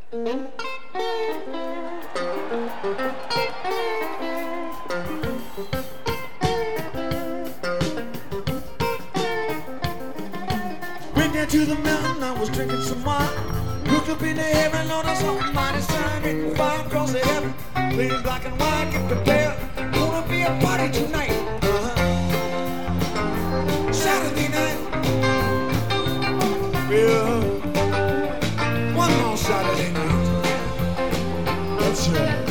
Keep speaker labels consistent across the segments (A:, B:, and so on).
A: Went down to the mountain, I was drinking some wine. Looked up into heaven, Lord, I saw a mighty sign. Getting fire across the heaven, playing black and white, get prepared. Gonna be a party tonight. Saturday night. Yeah. One more Saturday night. That's right.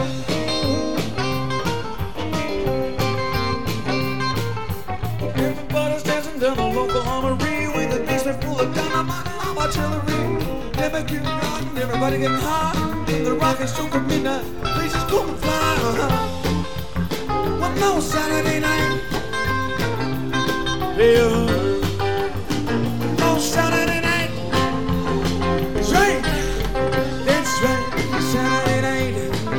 A: Everybody's dancing down the local armory with a basement full of dynamite and love artillery. Never getting rotten, everybody getting high. The rocket show from midnight, places go and fly. One more Saturday night. Yeah. No Saturday night. That's right. That's right. Saturday night.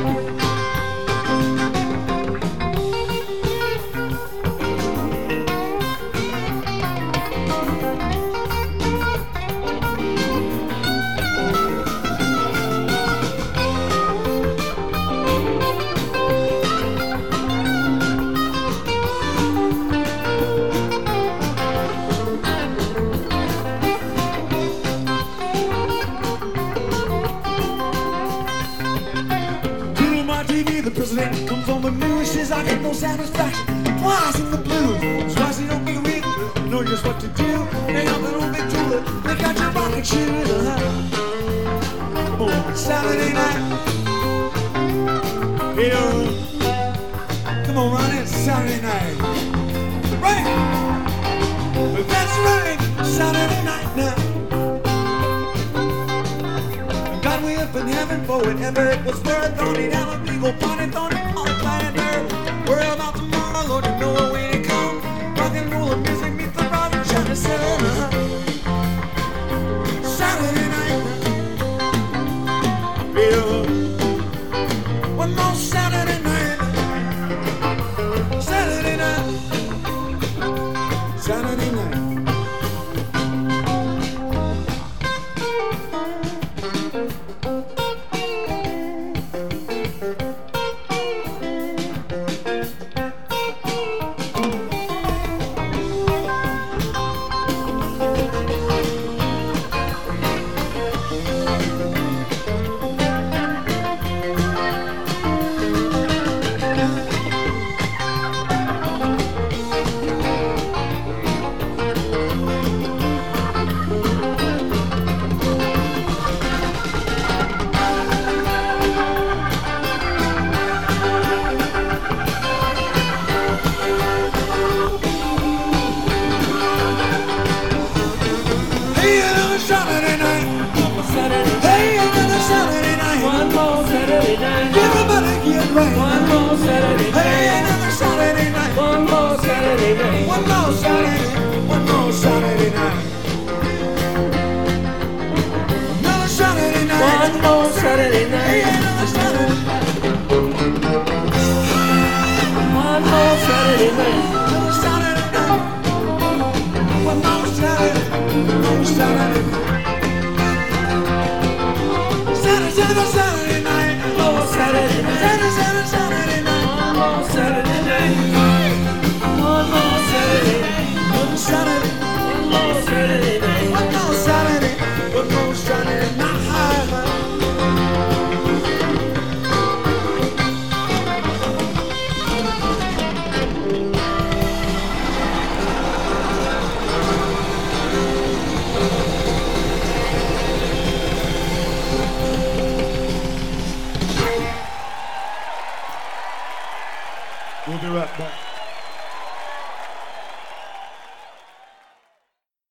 A: The president comes on the news, says I get no satisfaction. Twice in the blues, twice you don't get real. You know just what to do. They got the little bit too. They got your rocket shoes. Come on, Saturday night. Yeah. Come on, Ronnie, it's Saturday night. Right? That's right, Saturday night now. God, we up in heaven for whatever it was worth. Don't need have a big old party, don't need all the planet Earth. Worry about tomorrow, Lord, you know when it comes. Rock and roll and music meets the rock and shine the sun. Saturday night. Yeah. One more Saturday night. Saturday night. Saturday night. Hey, another Saturday night. Hey, another Saturday night.
B: One more Saturday night.
A: Everybody get right.
B: One more Saturday night.
A: Hey, another Saturday night.
B: One more Saturday night.
A: One more Saturday. One more Saturday night. Another Saturday night.
B: One more Saturday night.
A: Hey, another Saturday.
B: One more Saturday night.
A: Another Saturday night. One more Saturday. One more Saturday. Saturday night.
B: One more Saturday night.
A: Saturday night.
B: One more Saturday night. One more Saturday night.
A: One Saturday.
B: One more Saturday night.
A: One more Saturday. One more Saturday night. We'll be right back.